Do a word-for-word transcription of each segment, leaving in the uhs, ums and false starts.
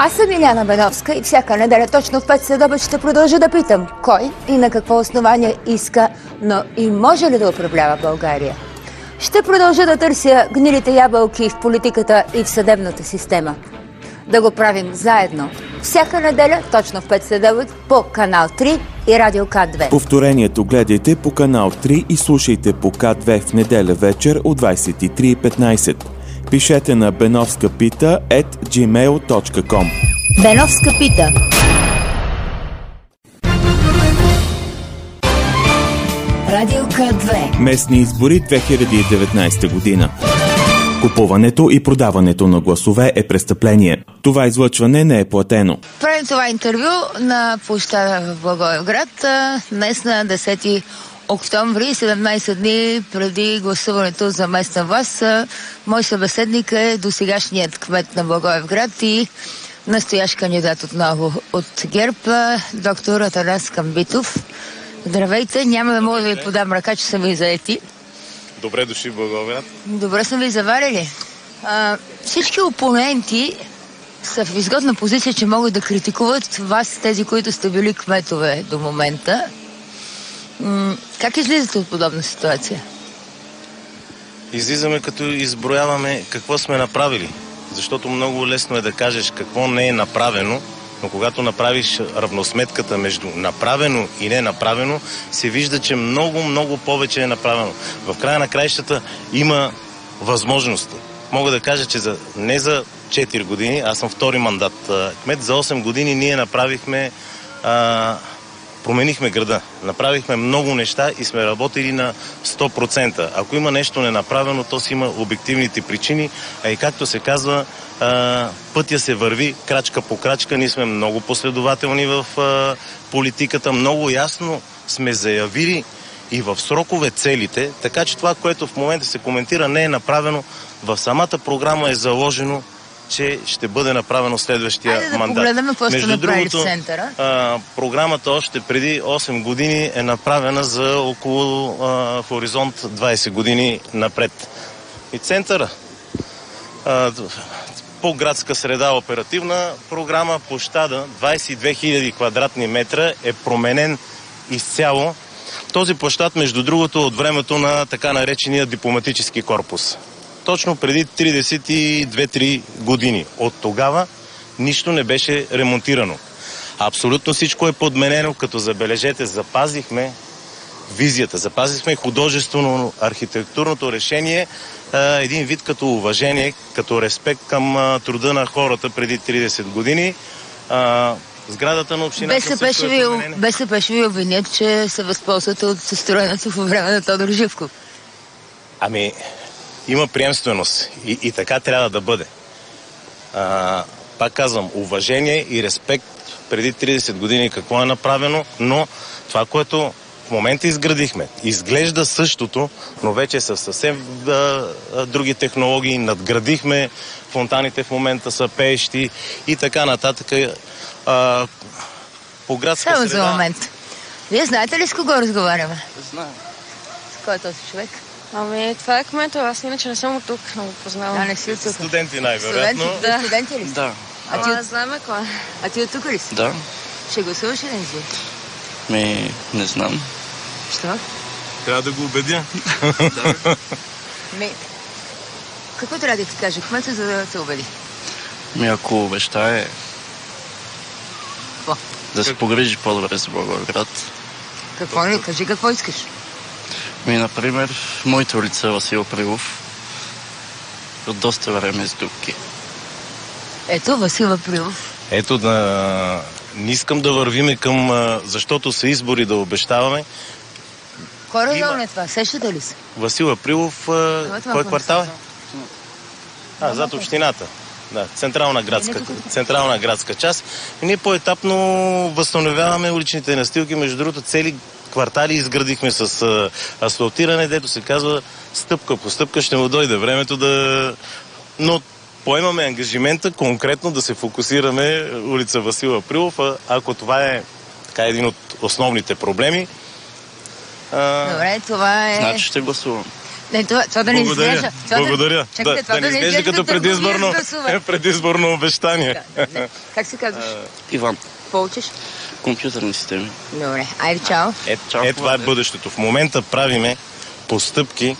Аз съм Иляна Беновска и всяка неделя точно в пет следобед ще продължа да питам кой и на какво основание иска, но и може ли да управлява България. Ще продължа да търся гнилите ябълки в политиката и в съдебната система. Да го правим заедно. Всяка неделя точно в пет следобед по канал три и Радио К две. Повторението гледайте по канал три и слушайте по К две в неделя вечер от двадесет и три и петнадесет. Пишете на benovskapita ет джимейл точка ком. Беновска пита. Радио К две. Местни избори две хиляди и деветнадесета година. Купуването и продаването на гласове е престъпление. Това излъчване не е платено. Правим това интервю на площада в Благоевград днес на десети октомври, седемнадесет дни преди гласуването за местна власт. Мой събеседник е досегашният кмет на Благоевград и настоящ кандидат отново от ГЕРБ, доктор Атанас Камбитов. Здравейте, няма да мога да ви подам ръка, че са ви заети. Добре дошли в Благоевград. Добре са ви заварили. А, всички опоненти са в изгодна позиция, че могат да критикуват вас, тези, които сте били кметове до момента. М- как излизате от подобна ситуация? Излизаме като изброяваме какво сме направили. Защото много лесно е да кажеш какво не е направено, но когато направиш равносметката между направено и не направено, се вижда, че много, много повече е направено. В края на краищата има възможности. Мога да кажа, че за, не за четири години, аз съм втори мандат кмет, за осем години ние направихме, а, променихме града. Направихме много неща и сме работили на сто процента. Ако има нещо ненаправено, то си има обективните причини, а и както се казва, а, пътя се върви крачка по крачка. Ние сме много последователни в а, политиката, много ясно сме заявили и в срокове целите, така че това, което в момента се коментира, не е направено. В самата програма е заложено, че ще бъде направено следващия Айде да мандат. Погледаме какво сте направили в центъра. А, програмата още преди осем години е направена за около а, хоризонт двадесет години напред. И центъра а, по градска среда оперативна програма, площада двадесет и две хиляди квадратни метра е променен изцяло. Този площад, между другото, от времето на така наречения дипломатически корпус. Точно преди тридесет и две-три години. От тогава нищо не беше ремонтирано. Абсолютно всичко е подменено, като забележете, запазихме визията, запазихме художествено архитектурното решение, един вид като уважение, като респект към труда на хората преди тридесет години. Сградата на общината БСП също е променена. БСП ще ви обвинят, че се възползвате от състроеното по време на Тодор Живков. Ами, има приемственост и, и така трябва да бъде. А, пак казвам, уважение и респект преди тридесет години какво е направено, но това, което в момента изградихме, изглежда същото, но вече са съвсем а, а, други технологии. Надградихме, фонтаните в момента са пеещи и така нататък. А, по градска Само среда... за момент. Вие знаете ли с кого разговаряме? Знаем. С кой е този човек? Ами, това е кметът. Аз иначе не съм от тук, не го познавам. А, не си от тук. Студенти най-вероятно. Студенти, Да. студенти ли? Да. А ти, Ама от... знаем кой е. а ти от тук ли си? Да. Ще гласуваш ли не си? Ми, не знам. Що? Трябва да го убедя. Ми, какво трябва да ти каже кмета, за да те убеди? Ми, ако обещае Какво? да се погрижи по-добре за Благоевград. Какво ли? Кажи какво искаш. Ми, например, моята улица Васил Априлов от доста време с дупки. Ето, Васил Априлов. Ето, да, не искам да вървиме към, защото са избори да обещаваме. Кой район Има. е това? Сещате ли се? Васил Априлов, кой квартал е? А, зад общината. Да, централна градска, централна градска част. И ние по-етапно възстановяваме уличните настилки. Между другото, цели квартали изградихме с а, асфалтиране, дето се казва стъпка по стъпка ще му дойде времето да... Но поемаме ангажимента конкретно да се фокусираме улица Васил Априлов, а ако това е така един от основните проблеми. А... Добре, това е... Значи ще гласувам. Не, това, това да не Благодаря. изглежда. Това Благодаря. Да, чакайте, да, това да не изглежда като предизборно, предизборно обещание. Да, да. Как се казваш? Иван, Какво учиш? компютърни системи. Добре, айде, чао. Е, е, това е бъдещето. В момента правиме постъпки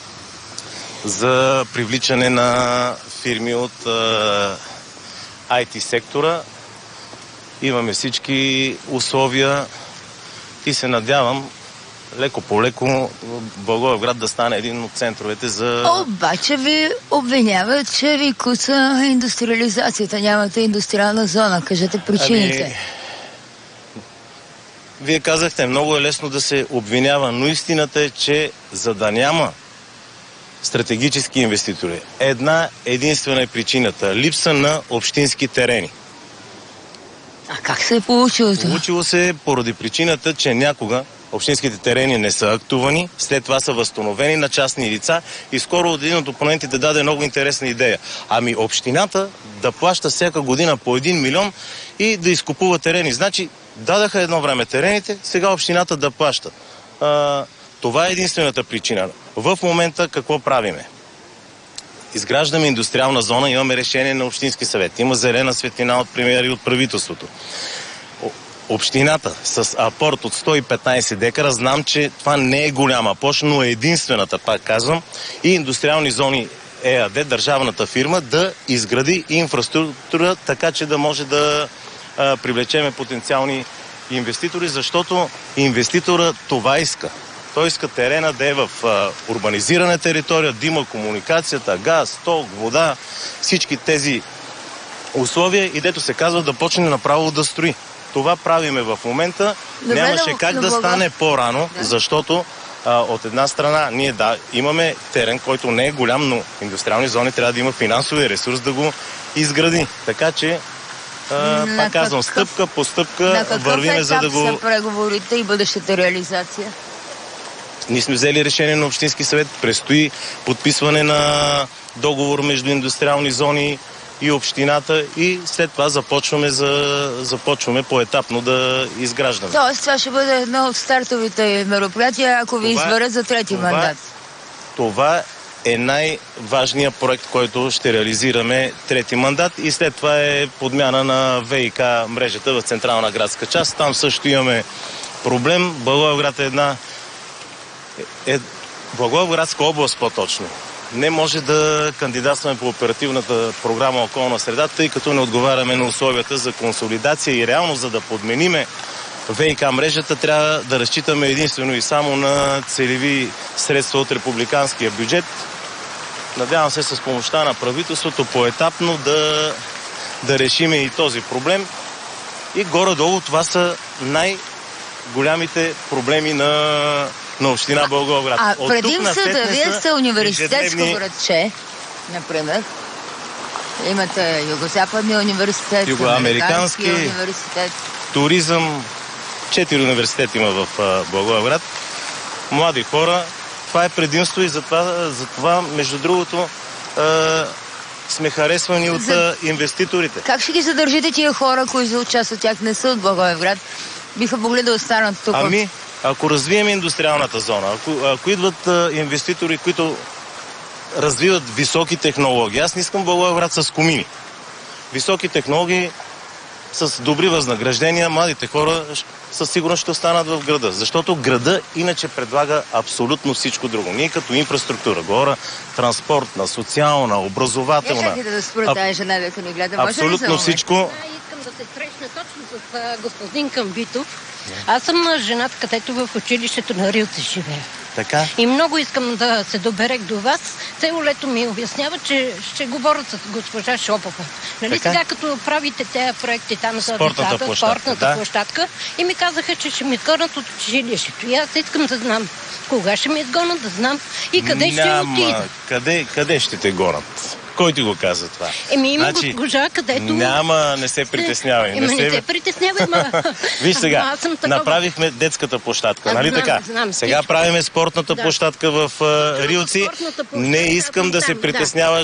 за привличане на фирми от а, ай ти сектора. Имаме всички условия и се надявам леко по леко Благоевград да стане един от центровете за... Обаче ви обвиняват, че ви куца индустриализацията. Нямате индустриална зона. Кажете причините. Ами... Вие казахте, много е лесно да се обвинява, но истината е, че за да няма стратегически инвеститори, една единствена е причината – липса на общински терени. А как се е получило това? Получило се поради причината, че някога общинските терени не са актувани, след това са възстановени на частни лица и скоро един от опонентите даде много интересна идея. Ами общината да плаща всяка година по един милион и да изкупува терени. Значи дадаха едно време терените, сега общината да плаща. А, това е единствената причина. В момента какво правиме? Изграждаме индустриална зона, имаме решение на Общински съвет. Има зелена светлина от премиера и от правителството. Общината с апорт от сто и петнайсет декара, знам, че това не е голяма площ, но е единствената, пак казвам, и индустриални зони ЕАД, държавната фирма, да изгради инфраструктура, така че да може да а, привлечеме потенциални инвеститори, защото инвеститора това иска. Той иска терена да е в а, урбанизирана територия, да има комуникацията, газ, ток, вода, всички тези условия и дето се казва да почне направо да строи. Това правиме в момента. Добре, Нямаше да, как да да блага. стане по-рано, да. защото а, от една страна ние да, имаме терен, който не е голям, но индустриални зони трябва да има финансови ресурс да го изгради. Така че, а, пак казвам, какъв, стъпка по стъпка вървиме, за да го... На какъв етап са преговорите и бъдещата реализация? Ние сме взели решение на Общински съвет. Предстои подписване на договор между индустриални зони и общината и след това започваме, за, започваме поетапно да изграждаме. Тоест, това ще бъде едно от стартовите мероприятия, ако ви изберат за трети това, мандат. Това е най-важният проект, който ще реализираме трети мандат и след това е подмяна на ВиК мрежата в централна градска част. Там също имаме проблем. Благоевград е една е, Благоевградска област по-точно. Не може да кандидатстваме по оперативната програма Околна среда, тъй като не отговаряме на условията за консолидация и реално за да подмениме ВиК мрежата трябва да разчитаме единствено и само на целеви средства от републиканския бюджет. Надявам се с помощта на правителството поетапно да, да решиме и този проблем. И горе-долу това са най-голямите проблеми на на община Благоевград. А предимствата, вие сте университетско ежедневни... градче, например. Имате Югозападния университет, Югоамерикански университет. Туризъм. Четири университета има в Благоевград. Млади хора. Това е предимство и затова, затова между другото, е, сме харесвани от За... инвеститорите. Как ще ги задържите тия хора, които част от тях не са от Благоевград? Биха могли да останат тук? Ами, ако развием индустриалната зона, ако, ако идват а, инвеститори, които развиват високи технологии, аз не искам Благоевград с комини. Високи технологии с добри възнаграждения, младите хора със сигурност ще останат в града, защото града иначе предлага абсолютно всичко друго. Ние като инфраструктура, гора, транспортна, социална, образователна. Не чакайте да спра тази жена, дека ни гледа. Абсолютно всичко. Да се срещна точно с а, господин Камбитов. Аз съм жената, където в училището на Рилци живея. Така? И много искам да се доберех до вас. Цело лето ми обяснява, че ще говорят с госпожа Шопова. Нали така? Сега, като правите тези проекти там за спортната децата, площадка, спортната да. площадка, и ми казаха, че ще ми изгонят от училището. И аз искам да знам кога ще ми изгонят, да знам и къде Няма. ще отида. Къде, къде ще те гонят? Кой ти го каза това? Еми има значи, госпожа, където... Няма, не се притеснявай. Еми не, се... не се притеснявай, ма... Виж сега, такова... направихме детската площадка, а, нали знам, така? Знам, сега правиме спортната да. площадка в uh, Рилци. Площадка, не искам да се там, притесняваш. Да.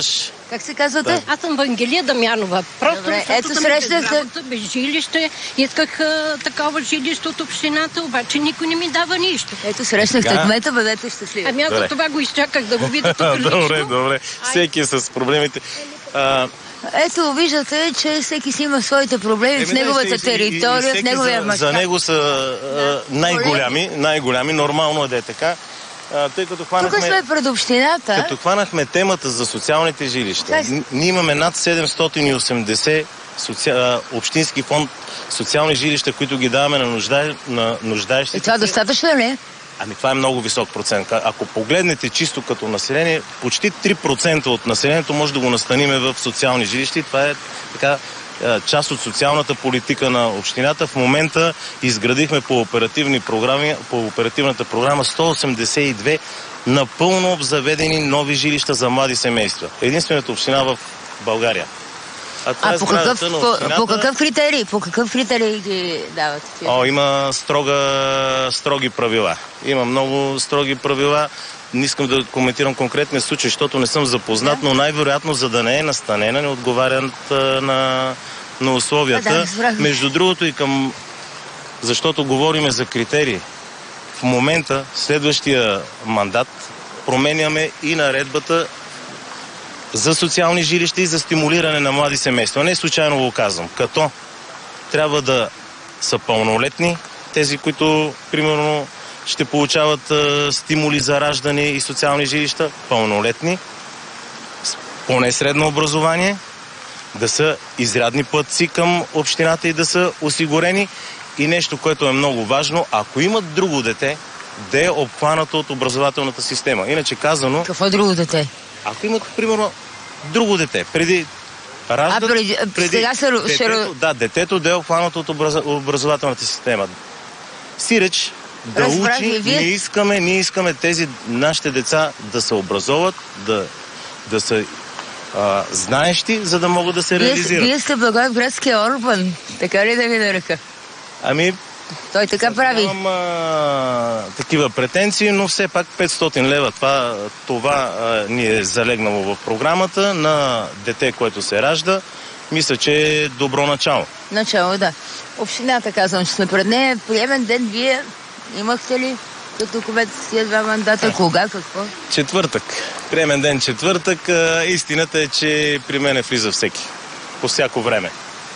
Как се казвате? Аз съм Вангелия Дамянова. Просто Добре, защото ето съм срещнах без се. работа, без жилище. Исках а, такова жилище от общината, обаче никой не ми дава нищо. Ето срещнахте Сега. кмета, бъдете щастливи. Ами аз за Добре. това го изчаках да го видя тук лично. Добре, добре. Всеки е с проблемите. А, Ето, виждате, че всеки си има своите проблеми Еми, в да, неговата и- и- и- територия, и в всеки неговия за, мащаб. за него са а, най-голями, най-голями, нормално е да е така. А, тъй като Тук хванахме, сме пред общината. като хванахме темата за социалните жилища, Как? н- ние имаме над седемстотин и осемдесет соци... а, общински фонд социални жилища, които ги даваме на, нужда... на нуждаещите. И това достатъчно ли е? Ами това е много висок процент. Ако погледнете чисто като население, почти три процента от населението може да го настаниме в социални жилища и това е така част от социалната политика на общината. В момента изградихме по оперативни програми, по оперативната програма сто осемдесет и две напълно обзаведени нови жилища за млади семейства. Единствената община в България. това А е по какъв, сградата на по, общината. по какъв критерий? По какъв критерий ги давате? тия? О, има строга, строги правила. Има много строги правила. Не искам да коментирам конкретния случай, защото не съм запознат, но най-вероятно, за да не е настанена, не отговарят а, на, на условията. А, да, разбрах. Между другото и към... Защото говориме за критерии. В момента, следващия мандат, променяме и наредбата за социални жилища и за стимулиране на млади семейства. Не случайно го казвам. Като трябва да са пълнолетни, тези, които, примерно, ще получават а, стимули за раждане и социални жилища, пълнолетни, с поне средно образование, да са изрядни платци към общината и да са осигурени. И нещо, което е много важно, ако имат друго дете, да е обхванато от образователната система. Иначе казано, Какво друго дете? ако имат, примерно, друго дете, преди раждат... А, преди- сега се ро- ще детето, ро- да, детето да е обхванато от образ, образователната система. Сиреч да Разбрах учи, ви, вие- ние искаме, ние искаме тези нашите деца да се образоват, да, да са а, знаещи, за да могат да се Вие, реализират. вие сте Благоевградския Орбан, така ли да ви нарека? Ами, Той така прави. нямам а, такива претенции, но все пак петстотин лева. Това, това а, ни е залегнало в програмата на дете, което се ражда. Мисля, че е добро начало. Начало, да. Общината, казвам, че сме пред нея. Приемен ден вие имахте ли като кмет тия два мандата? Кога, какво? Четвъртък. Приемен ден четвъртък. А, истината е, че при мен влиза всеки. По всяко време.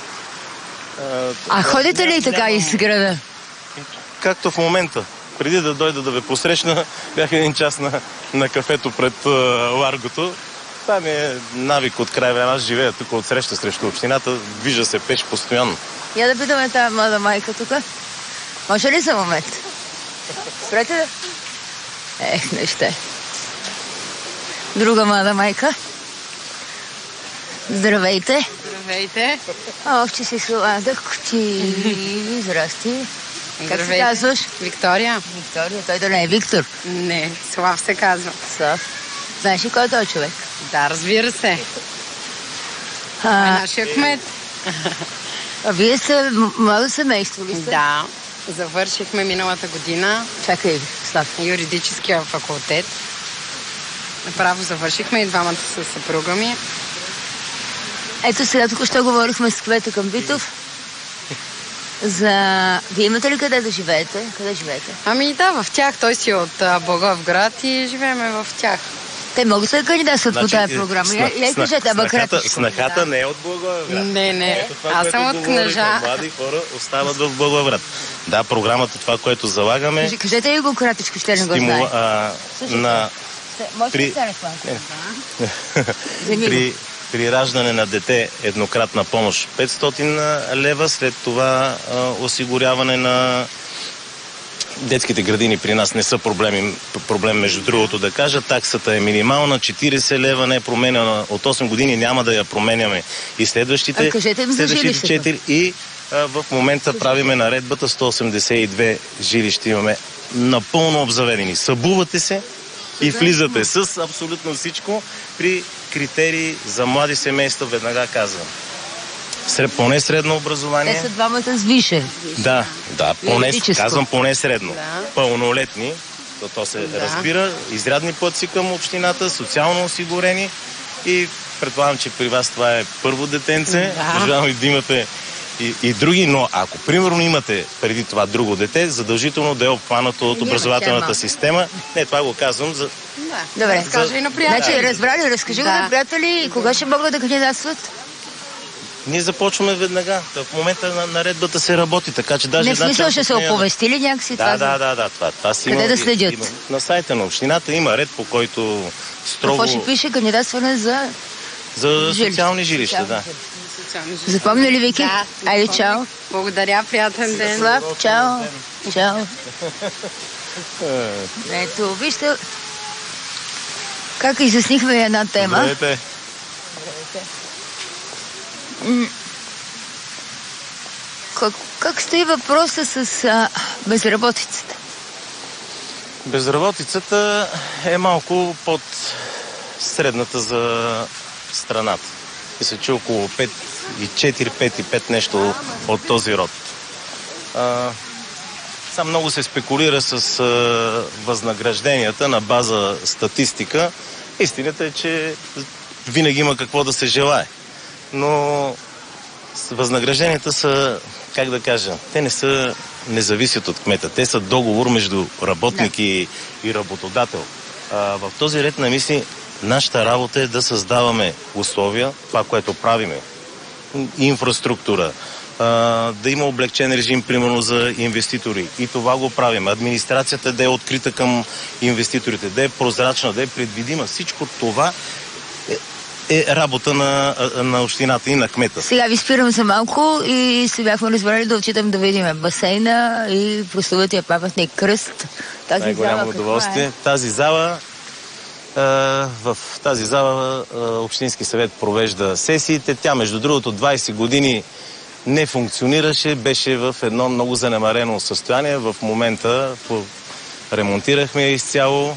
А, А ходите ли ням- така нямам- из града? Както в момента. Преди да дойда да ви посрещна, бях един час на, на кафето пред а, Ларгото. Това ми е навик от край време. Аз живея тук от среща срещу общината. Движа се пеш постоянно. Я да питаме тази млада майка тук. Може ли за момент? Спрете да. Ех, не ще. Друга млада майка. Здравейте. Здравейте. Ох, че си сладък ти. Здрасти. Как се Здравейте. казваш? Виктория? Виктория. Той да не е Виктор. Не, Слав се казва. Слав. Знаеш ли кой е този човек? Да, разбира се. Това е А, нашия кмет. а вие сте м- младо семейство ли сте? Да, завършихме миналата година Чакай, Слав. юридическия факултет. Направо завършихме и двамата с съпруга ми. Ето сега тук ще говорихме с кмета към Битов. За... Вие имате ли къде да живеете? Къде живеете? Ами да, в тях. Той си е от а, Благоевград и живееме в тях. Те могат да кандидатстват по тази програма. Значи, сна- Я, я сна- кажете, ама снахата, кратичко. снахата не е от Благоевград. Не, не. Ето това, Аз което съм от говорихме, Кнежа. Млади хора остават в Благоевград. Да, програмата, това, което залагаме, Кажи- Кажете ли го кратичко, ще не го стимула, знае. а, на, Може при- ли да станеш малко? Вземи го. при, при раждане на дете еднократна помощ петстотин лева, след това а, осигуряване на детските градини при нас не са проблеми, проблем, между другото да кажа. Таксата е минимална, четирийсет лева, не е променена от осем години, няма да я променяме и следващите, А кажете им за следващите жилището. четири. И а, в момента правиме наредбата, сто осемдесет и две жилища имаме напълно обзаведени. Събувате се и влизате с абсолютно всичко при критерии за млади семейства, веднага казвам. Сред, поне средно образование. Те са двамата с више. Да, да, поне, Юридическо. казвам поне средно. Да. Пълнолетни, то, то се Да. разбира, изрядни платци към общината, социално осигурени и Предполагам, че при вас това е първо детенце. Да. Желавам и да имате и, и други, но ако примерно имате преди това друго дете, задължително да е обхванато от образователната система. Не, това го казвам за... Да. Добре. Разкажи и на приятели. Значи, разбрали, разкажи Да. го на приятели, кога ще могат да кандидатстват? Ние започваме веднага. В момента на наредбата се работи, така че даже... Не, в смисъл, ще се оповести ли някакси да, това? Да, да, да, това, това си Къде има, да следят? Има, на сайта на общината има ред, по който строго... Какво ще пише кандидатстване за... За жилища. социални жилища, да. Запомня ли, Вики? Да. Айде, чао. Благодаря, приятен ден. Слав, чао. Чао. Ето, вижте как изяснихме една тема. Здравейте. Как, как стои въпроса с а, безработицата? Безработицата е малко под средната за страната. Мисля, че около пет и четири, пет и пет нещо от този род. А, сам много се спекулира с а, възнагражденията на база статистика. Истината е, че винаги има какво да се желае. Но възнагражденията са, как да кажа, те не са, не зависят от кмета. Те са договор между работник да. и, и работодател. А, в този ред на мисли, нашата работа е да създаваме условия, това, което правиме. Инфраструктура, а, да има облегчен режим, примерно, за инвеститори. И това го правим. Администрацията да е открита към инвеститорите, да е прозрачна, да е предвидима. Всичко това е, е работа на, на общината и на кмета. Сега ви спирам за малко и се бяхме разбрали да отчитам да видим басейна и прословутия паметник Кръст. Тази най-голямо зала удоволствие. е? Тази зала, е, в тази зала е, Общински съвет провежда сесиите. Тя, между другото, двайсет години не функционираше, беше в едно много занемарено състояние. В момента ремонтирахме изцяло.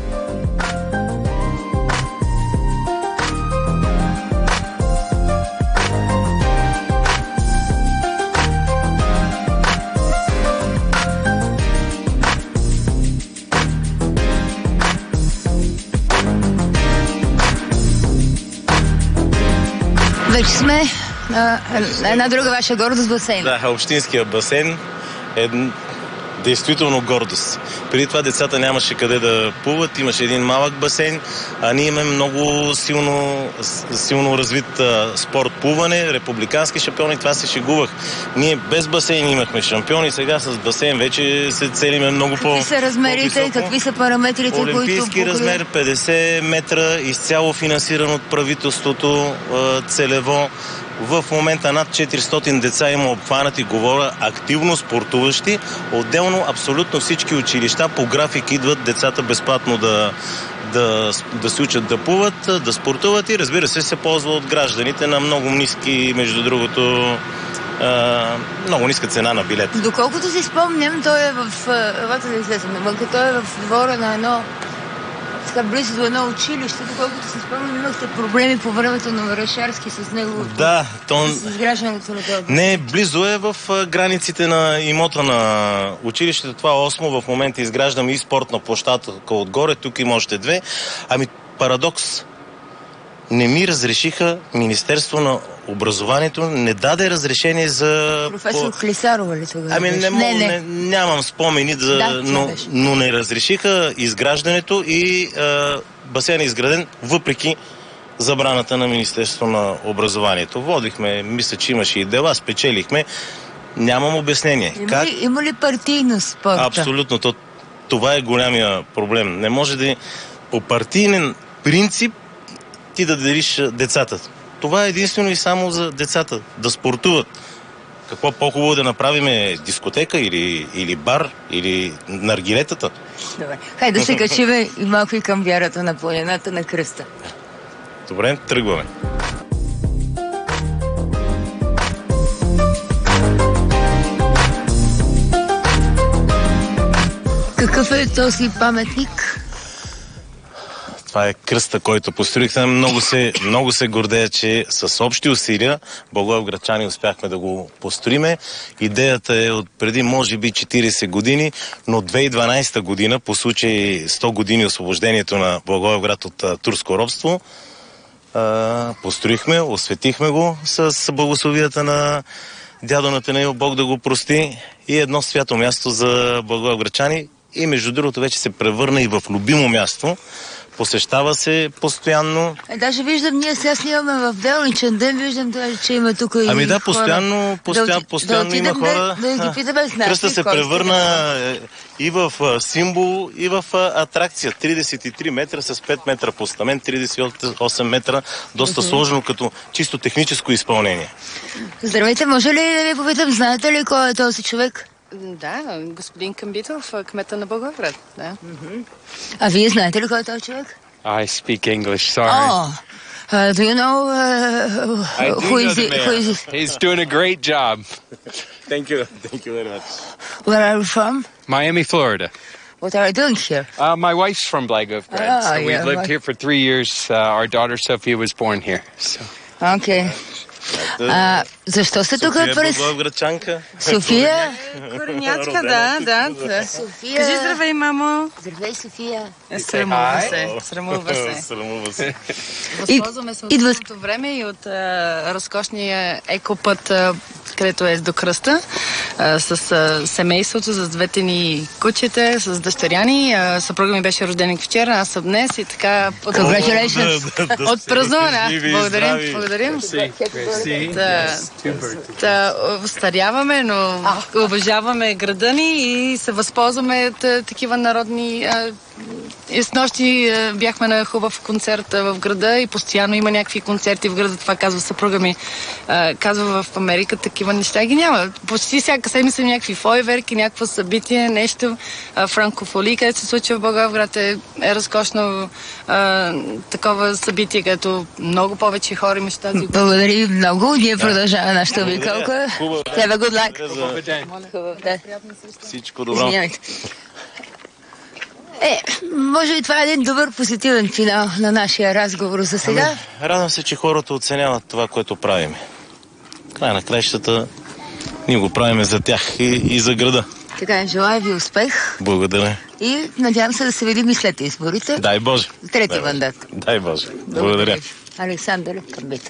Вече сме на една друга ваша гордост, басейн. Да, общинския басейн е действително гордост. Преди това децата нямаше къде да плуват, имаше един малък басейн, а ние имаме много силно, силно развит а, спорт плуване, републикански шампиони, това се шегувах. Ние без басейн имахме шампиони, сега с басейн вече се целиме много по... Какви са размерите, по-високо. Какви са параметрите, които... Олимпийски размер, петдесет метра, изцяло финансиран от правителството, а, целево. В момента над четиристотин деца има обхванати, говоря, активно спортуващи. Отделно абсолютно всички училища по график идват децата безплатно да, да, да се учат да плуват, да спортуват и разбира се се ползва от гражданите на много ниски, между другото, а, много ниска цена на билет. Доколкото си спомням, той е в... Елата да излезем на мънка, той е в двора на едно... Така близо до едно училище, доколкото си спомням, имахте проблеми по времето на Варашарски с него. Да, то... С изграждането на това. Не, близо е в границите на имота на училището. Това е осмо. В момента изграждаме и спортна площадка отгоре. Тук има още две. Ами, парадокс. Не ми разрешиха Министерство на образованието, не даде разрешение за... Професор Хлисарова ли тогава? Ами не, мога, не, не. не, нямам спомени, да, да, но, но не разрешиха изграждането и е, басейн е изграден въпреки забраната на Министерство на образованието. Водихме, мисля, че имаше и дела, спечелихме. Нямам обяснение. Има, как... ли, има ли партийност спорта? Абсолютно. То, това е голямия проблем. Не може да... По партийнен принцип ти да делиш децата. Това е единствено и само за децата. Да спортуват. Какво по-хубаво да направим? Дискотека или, или бар, или наргилетата? Добре. Хайде да се качиме и малко и към вярата на планината на Кръста. Добре, тръгваме. Какъв е този паметник? Това е кръста, който построихме. Много се, много се гордея, че с общи усилия благоевградчани успяхме да го построиме. Идеята е от преди, може би, четирийсет години, но две хиляди и дванадесета година, по случай сто години освобождението на Благоевград от а, турско робство, А, построихме, осветихме го с благословията на дядо Натанаил, Бог да го прости, и едно свято място за благоевградчани, и между другото вече се превърна и в любимо място. Посещава се постоянно. Е, даже виждам, ние сега снимаме в Делничен ден, виждам даже, че има тук и Ами да, хора. постоянно, постоянно, да, постоянно да има хора. Да, да ги питаме с нас. Кръста се превърна и в символ, и в атракция. тридесет и три метра с пет метра постамент, тридесет и осем метра. Доста mm-hmm. сложно като чисто техническо изпълнение. Здравейте, може ли да ви попитам, знаете ли кой е този човек? Да, господин Камбитов, кмета на Благоевград. Да. Mm-hmm. А вие знаете ли кой е този човек? I speak English, sorry. Oh, uh, do you know uh, I do who know is the it? mayor. Who is it? He's doing a great job. Thank you. Thank you very much. Where are you from? Miami, Florida. What are you doing here? Uh, my wife's from Blagoevgrad, Ah, so yeah, we've lived right. here for three years. Uh, our daughter Sophia was born here. So. Okay. А, защо сте тук София през... е благоевградчанка. София? Коренячка, да, да. да. София. Кажи здравей, мамо. Здравей, София. Срамува се. Срамува се. Срамува се. Възползваме се от идва- идващото време и от а, разкошния екопът, а, където е до кръста, а, с а, семейството, с двете ни кучета, с дъщеря ни. А, съпруга ми беше рожденик вчера, аз съм днес и така... Congratulations. От празнуване. Благодарим, благодарим. Да, да, остаряваме, но уважаваме града ни и се възползваме от а, такива народни... А, и с нощи а, бяхме на хубав концерт а, в града и постоянно има някакви концерти в града. Това казва съпруга ми. А, казва в Америка такива неща ги няма. Почти всяка седмица някакви фойверки, някакво събитие, нещо. А, франкофолия, където се случва в Благоевград е, е разкошно а, такова събитие, където много повече хора имаш тази... Благодаря много. Ние продължаваме нашата обиколка. Хубаво. Have a good luck. За Да. всичко добро. Извинявайте. Е, може би това е един добър позитивен финал на нашия разговор за сега. Ами, радвам се, че хората оценяват това, което правим. Край на краищата ние го правим за тях и, и за града. Така, желая ви успех Благодаря. и надявам се да се видим и след изборите. Дай Боже. Трети Дай Боже. мандат. Дай Боже. Благодаря. Александър Камбитов.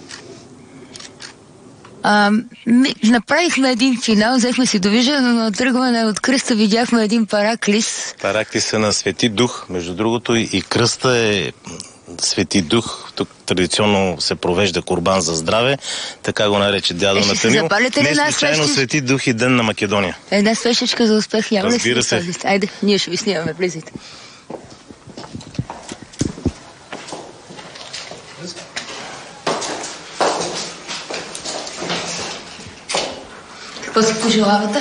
А, ми, направихме един финал, взехме си довиждане, но тръгване от кръста видяхме един параклис. Параклиса на Свети Дух, между другото, и кръста е Свети Дух. Тук традиционно се провежда курбан за здраве, така го нарече дядо Е, ще Натанаил. запалите ли Не една случайно свещичка? Свети Дух и Ден на Македония. Една свещичка за успех, няма ли Разбира си се. да сложите? Айде, ние ще ви снимаме, влизайте. Какво си пожелавате?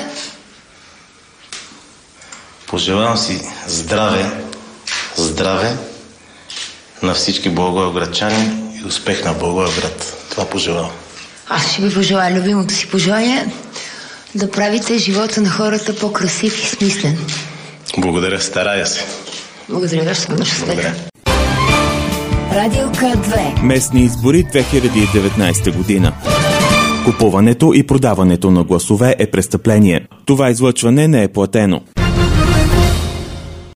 Пожелавам си здраве, здраве на всички благоевградчани и успех на Благоевград. Това пожелавам. Аз ще ви пожелая любимото си пожелание да правите живота на хората по-красив и смислен. Благодаря, старая се. Благодаря, ще бъда щастлив. Благодаря. Радио К две. Местни избори две хиляди и деветнадесета година. Купуването и продаването на гласове е престъпление. Това излъчване не е платено.